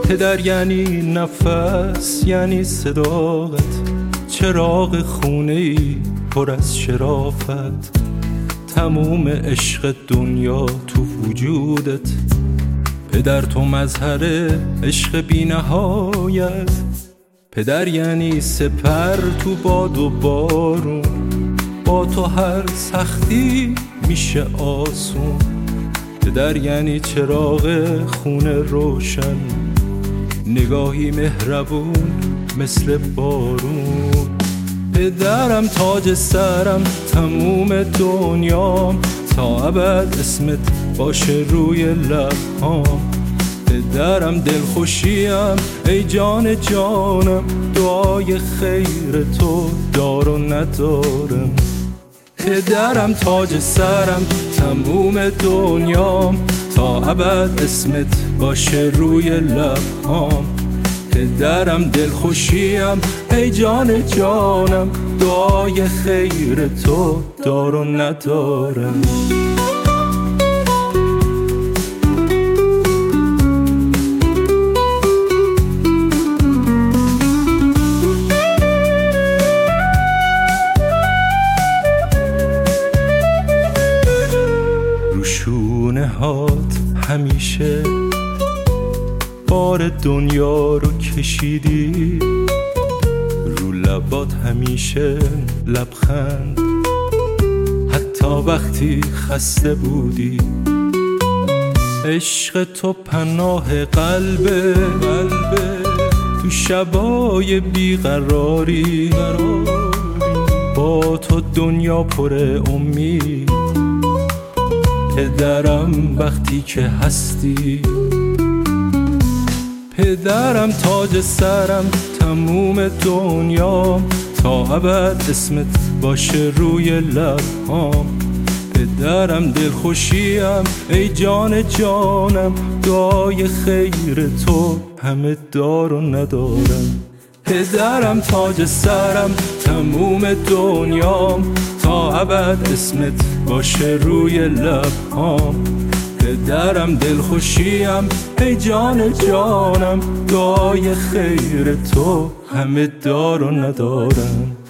پدر یعنی نفس، یعنی صداقت، چراغ خونه ای پر از شرافت، تموم عشق دنیا تو وجودت. پدر تو مظهر عشق بی نهایت، پدر یعنی سپر تو باد و بارون، با تو هر سختی میشه آسون. پدر یعنی چراغ خونه روشن، نگاهی مهربون مثل بارون. پدرم تاج سرم، تموم دنیام، تا ابد اسمت باشه روی لبهام. پدرم دلخوشیم ای جان جانم، دعای خیر تو دار و ندارم. پدرم تاج سرم، تموم دنیام، تا ابد اسمت باشه روی لبهام. پدرم دلخوشیم ای جان جانم، دعای خیر تو دار و ندارم. روشونه هات همیشه بار دنیا رو کشیدی، رو لبات همیشه لبخند، حتی وقتی خسته بودی. عشق تو پناه قلبه، تو شبای بیقراری، با تو دنیا پر امید. پدرم وقتی که هستی، پدرم تاج سرم، تموم دنیام، تا ابد اسمت باشه روی لبهام. پدرم دلخوشیم ای جان جانم، دعای خیر تو همه دار و ندارم. پدرم تاج سرم، تموم دنیام، تا ابد اسمت باشه روی لبهام. پدرم دلخوشیم ای جان جانم، دعای خیر تو همه دار و ندارم.